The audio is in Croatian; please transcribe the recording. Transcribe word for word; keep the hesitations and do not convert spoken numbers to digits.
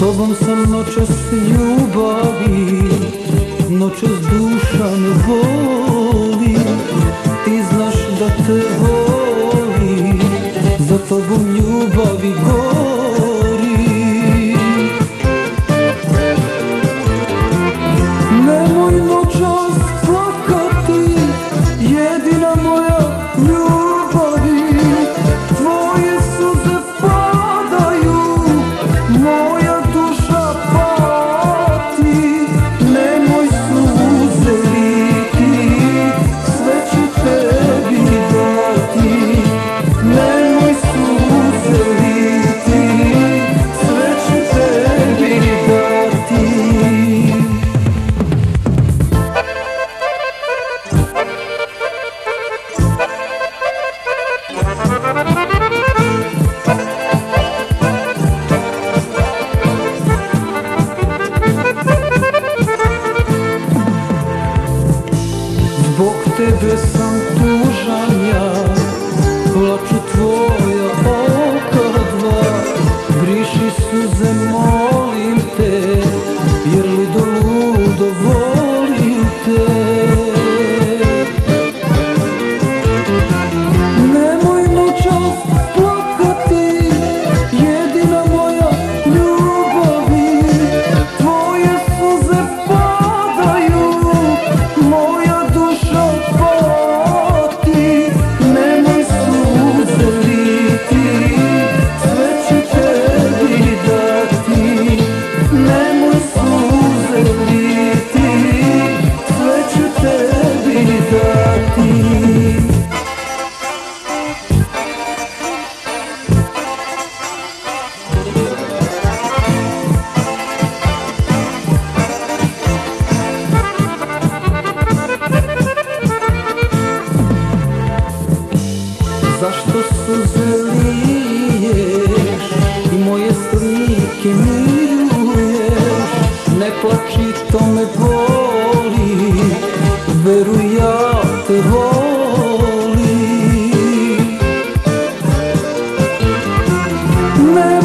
tobom sam noćas ljubavi, noćas duša me boli. Ti znaš da te voli, za tobom ljubavi gori. Nemoj noćas plakati, jedina moja ljubavi. Tvoje suze padaju, moja duša pati. Nemoj suze liti, sve ću tebi dati. Nemoj suze liti, sve ću tebi dati. Zbog tebe sam tužan ja, plaču tvoja oka dva. Briši suze, molim te, jer ludo, ludo volim te. Nemoj noćas plakati, jedina moja ljubavi. Tvoje suze padaju, moja duša pati. Nemoj suze liti, sve ću tebi dati. Nemoj suze liti, sve ću tebi dati. Zašto suze liješ i moje slike miruješ? Ne plači, to me boli, veruj, ja te volim. Ne